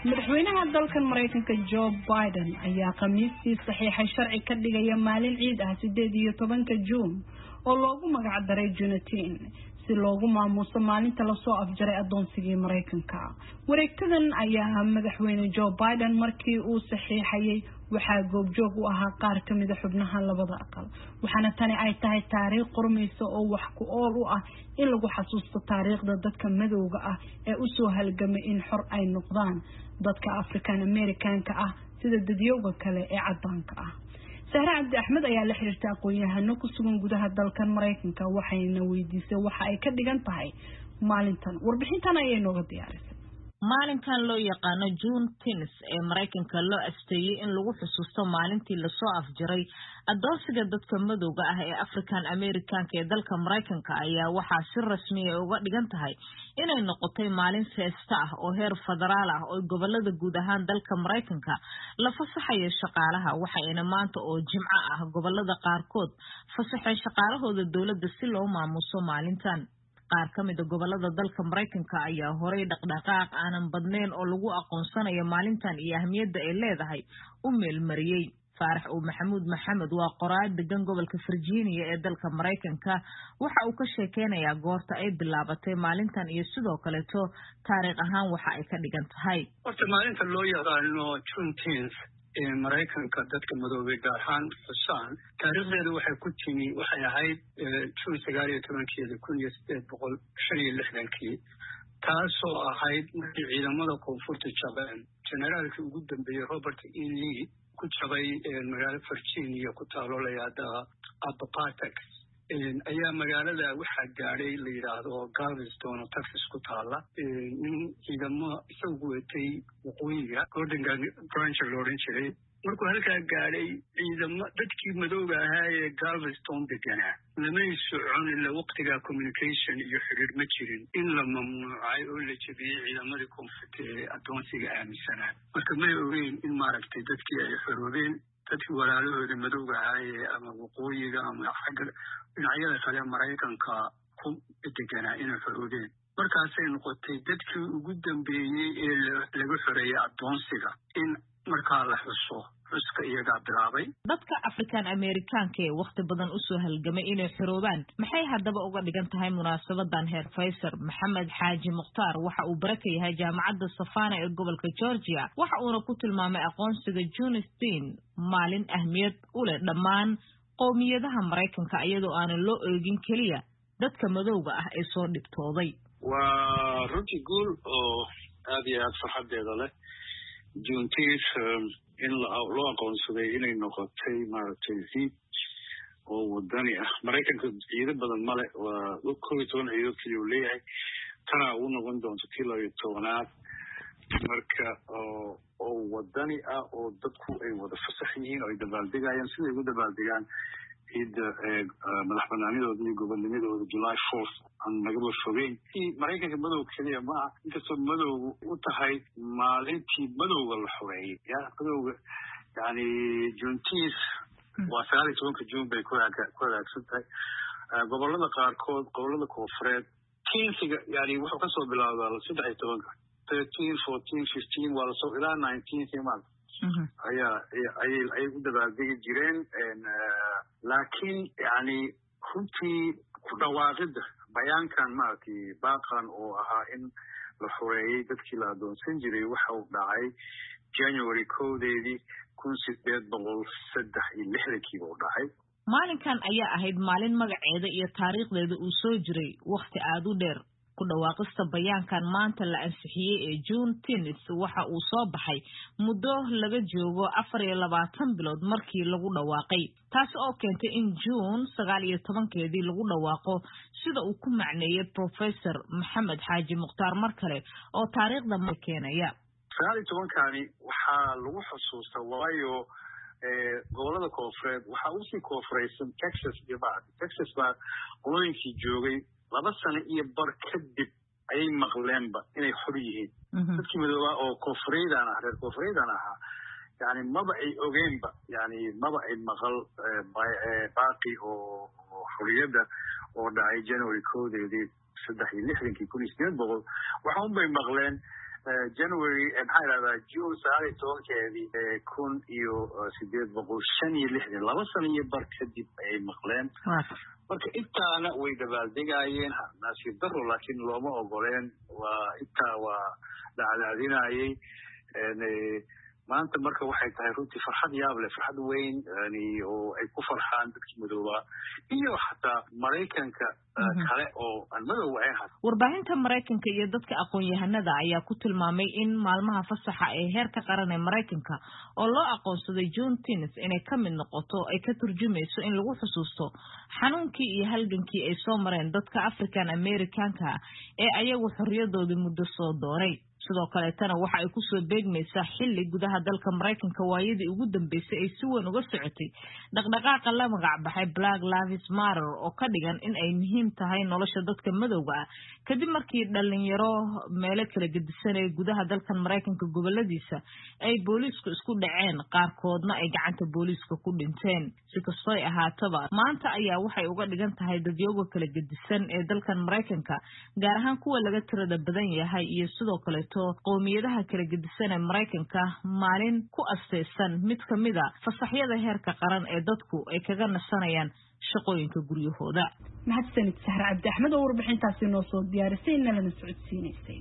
madaxweynaha dalkan Mareykanka Joe Biden ayaa khamiistii saxiixay sharci ka dhigaya maalin ciid ah 18 Juun oo loogu magac daray Juneteenth si loogu maamuuso maalinta la soo afjaray adoonsigii Mareykanka. Wareegtadan ayaa madaxweyne Joe Biden markii uu saxiixayay waxaa goobjoog u ahaa qaar ka mid ah xubnaha labada aqal. waxaana tani ay tahay taariikh qormayso oo wax ku ool u ah in lagu xasuusto taariikhda dadka madowga ah ee u soo halgamay in xor ay noqdaan dadka African Americanka ah sida dadyowga kale ee cadaanka ah. Sahra Cabdi Axmed ayaa la xiriirtay aqoon-yahano ku sugan gudaha dalkan Mareykanka waxayna weydiisay waxa ay ka dhigan tahay maalintan. Warbixintan ayay nooga diyaarisay. maalinkan loo yaqaano Juneteenth ee Mareykanka loo asteeyay in lagu xusuusto maalintii la soo afjaray adoonsiga dadka madowga ah ee African Americanka ee dalka Mareykanka ayaa waxa si rasmi ah uga dhigan tahay inay noqotay maalin feesta ah oo heer federaal ah oo gobolada guud ahaan dalka Mareykanka la fasaxayo shaqaalaha waxayna maanta oo Jimco ah gobolada qaarkood fasaxay shaqaalahooda dawladda si loo maamuuso maalintan. qaar ka mid ah gobolada dalka Mareykanka ayaa horay dhaqdhaqaaq aanan badnayn oo lagu aqoonsanayo maalintan iyo ahmiyadda ay leedahay u meelmariyay. Faarax Maxamed waa qoraal degan gobolka Virginia ee dalka Mareykanka waxa uu ka sheekeynayaa goorta ay bilaabatay maalintan iyo sidoo kale taariikh ahaan waxa ay ka dhigan tahay. Horta maalinta loo yaqaano Juneteenth ee Mareykanka dadka madoobay gaar ahaan xusaan taariikhdeedu waxay ku timi waxay ahayd June 1965 taasoo ahayd markii ciidamada koonfurta jabeen generaalkii ugu dambeeyay Robert E. Lee ku jabay magaalada Virginia ku taalo la yiraahdo Appomattox ayaa magaalada waxaa gaadhay la yiraahdo Galveston oo Texas ku taala in ciidamo isagu watay waqooyiga Gordon Branch loo oran jiray markuu halkaa gaadhay ciidamo dadkii madowga ahaa ee Galveston deganaa lama socon ilaa waqtiga communication iyo xiriir ma jirin in la mamnuucay oo la jabiyay ciidamadii koonfurta ee adoonsiga aaminsanaa marka ma ogeyn in maaragtay dadkii ay xoroobeen dadkii walaalahooda madowga ahaa ama waqooyiga ama xagga dhinacyada kale Mareykanka ku deganaa inay xoroobeen markaasay noqotay dadkii ugu dambeeyay ee lagu xoreeyay adoonsiga in markaa la xuska iyaga bilaabay. dadka African Americanka ee waqti badan u soo halgamay inay xoroobaan maxay haddaba uga dhigan tahay munaasabadan heer Faysal Maxamed Xaaji Mukhtaar waxa uu baraka yahay jaamacadda Savannah ee gobolka Georgia waxa uuna ku tilmaamay aqoonsiga Juneteenth maalin ahmiyad u leh dhammaan qowmiyadaha Mareykanka iyadoo aan loo eegin kaliya dadka madowga ah ee soo dhibtooday. waa runtii guul oo aad iyo aad farxadeeda leh Juneteenth in loo aqoonsaday inay noqotay maaragtay ciid oo wadani ah Mareykanka ciido badan male waa 12 ciido kaliya uu leeyahay tana uu noqon doonto kii 12aad marka oo wadani ah oo dadku ay wada fasax yihiin oo ay dabaaldegayaan sida ay ugu dabaaldegaan ciidda madaxbanaanidooda iyo gobonnimadooda July 4th aan nagaba fogeyn Mareykanka madow kaliya ma aha inkastoo madowgu u tahay maalintii madowga la xoreeyay madowga yani Juneteenth waa 19 June bay ku hagaagsan tahay gobolada qaarkood gobolada koonfureed Keensiga yani wuxuu ka soo bilaabaa 13 14 15 waa soo ilaa 19 maal ayay u dabaaldegi jireen laakiin yani runtii ku dhawaaqida bayaankan maaragtay baaqan oo ahaa in la xoreeyay dadkii la adoonsan jiray waxa uu dhacay January 1863 uu dhacay. maalinkan ayaa ahayd maalin magaceeda iyo taariikhdeeda uu soo jiray waqti aad u dheer. ku dhawaaqista bayaankan maanta la ansixiyay ee Juneteenth waxa uu soo baxay muddo laga joogo 24 bilood markii lagu dhawaaqay taas oo keentay in June 19 lagu dhawaaqo sida uu ku macneeyay Professor Maxamed Xaaji Mukhtaar markale oo taariikhda ma keenaya 19kani waxa lagu xusuustaa waayo gobolada koonfureed waxa uu si koonfureysan Texas iyo Texas baa qolooyinkii joogay 2 sano iyo bar kadib ayay maqleenba inay xor yihiin dadkii madowga oo koonfureedana reer koonfureedana ahaa yani maba ay ogeenba yani maba ay maqal baaqi oo xorriyada oo dhacay January 1963 waxa un bay maqleen January maxaa yidhahdaa June 19 1865 laba sano iyo bar kadib ay maqleen marka intaana way dabaaldegayeen nasiib daro laakiin looma ogoleen waa dhacdaadinayay maanta marka waxay tahay runtii farxad yaab leh farxad weyn oo ay ku farxaan dadkii madooba iyo xataa Mareykanka kale oo aan madow ahayn warbaahinta Mareykanka iyo dadka aqoon-yahanada ayaa ku tilmaamay in maalmaha fasaxa ee heerka qaran ee Mareykanka oo loo aqoonsaday Juneteenth inay ka mid noqoto ay ka turjumayso in lagu xusuusto xanuunkii iyo halgankii ay soo mareen dadka African Americanka ee ayagu xorriyadooda muddo soo dooray sidoo kale tan waxa ay ku soo beegmaysaa xilli gudaha dalka Mareykanka waayadii ugu dambeysay ay si weyn uga socotay dhaqdhaqaaqa la magac baxay Black Lives Matter oo ka dhigan in ay muhiim tahay nolosha dadka madowga ah kadib markii dhalinyaro meelo kala gedisan ee gudaha dalka Mareykanka goboladiisa ay booliisku isku dhaceen qaarkoodna ay gacanta booliiska ku dhinteen si kastoo ay ahaataba maanta ayaa waxay uga dhigan tahay dadyoga kala gedisan ee dalka Mareykanka gaar ahaan kuwa laga tirada badan yahay iyo sidoo kale qowmiyadaha kala gedisan ee Mareykanka maalin ku asteysan mid kamida fasaxyada heerka qaran ee dadku ay kaga nasanayaan shaqooyinka guryahooda mahadsanid Sahra Cabdi Axmed oo warbixintaasi noo soo diyaarisay inna lana socodsiinaysay